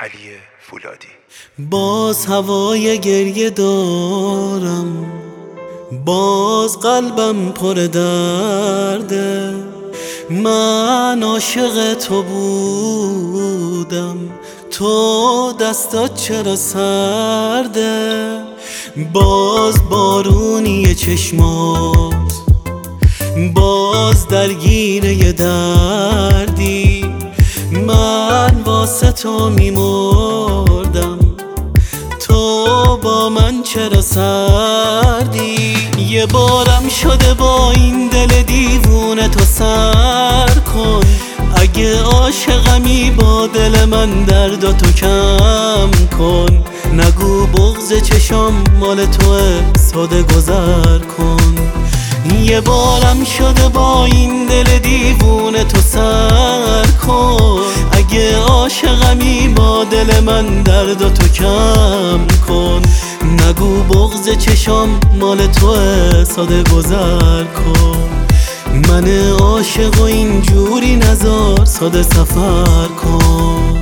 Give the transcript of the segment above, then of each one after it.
علی فولادی. باز هوای گریه دارم، باز قلبم پر درده. من عاشق تو بودم، تو دستات چرا سرده؟ باز بارونی چشمات، باز درگیر یه دردی. من واسه تو میمردم، تو با من چرا سردی؟ یه بارم شده با این دل دیوونه تو سر کن. اگه عاشقمی با دل من درد تو کم کن. نگو بغض چشام مال توه، ساده گذر کن. یه بارم شده با این دل دیوونه تو سر کن. اگه عاشقمی با دل من درد تو کم کن. نگو بغض چشام مال توه، ساده گذر کن. من عاشق و اینجوری نذار، ساده سفر کن.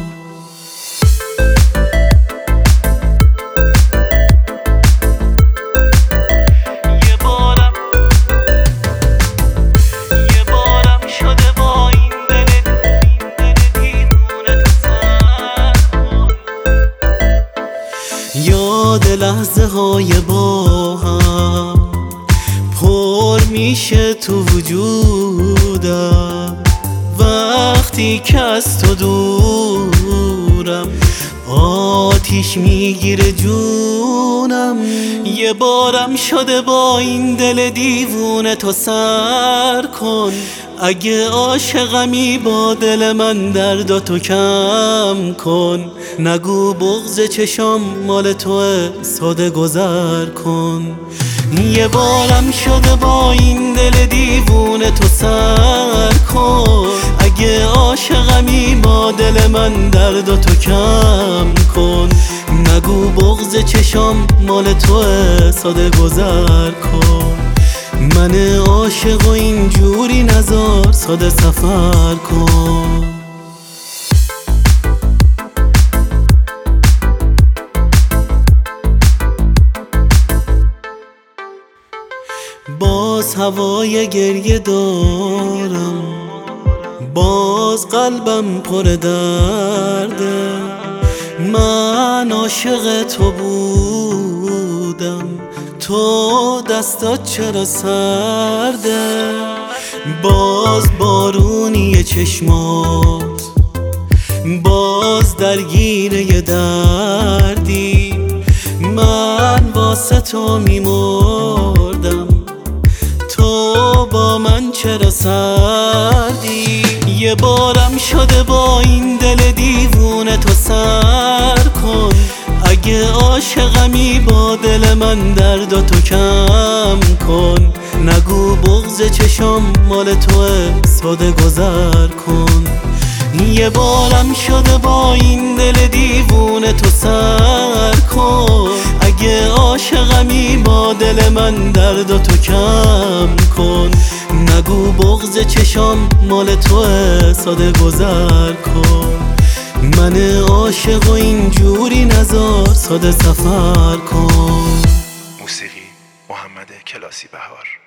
یاد لحظه های با هم پر میشه تو وجودم. وقتی که از تو دورم آتیش میگیره جونم. یه بارم شده با این دل دیوونه تو سر کن. اگه عاشقمی با دل من درد تو کم کن. نگو بغض چشام مال توه، ساده گذر کن. یه بارم شده با این دل دیوونه تو سر کن. اگه عاشقمی با دل من درد تو کم کن. نگو بغض چشام مال توه، ساده گذر کن. من عاشق و اینجوری نذار، ساده سفر کن. باز هوای گریه دارم، باز قلبم پر درده. من عاشق تو بودم، تو دستات چرا سرده؟ باز بارونی چشمات، باز درگیر یه دردی. من واسه تو میمردم، تو با من چرا سردی؟ یه بارم شده با این دل دیوونه تو سر کن. اگه عاشقمی با دل من درد تو کم کن. نگو بغض چشام مال توه، ساده گذر کن. یه بارم شده با این دل دیوونه تو سر کن. اگه عاشقمی با دل من درد تو کم کن. نگو بغض چشام مال توه، ساده گذر کن. من عاشق و اینجوری نذار، ساده سفر کن. موسیقی محمد کلاسی بهار.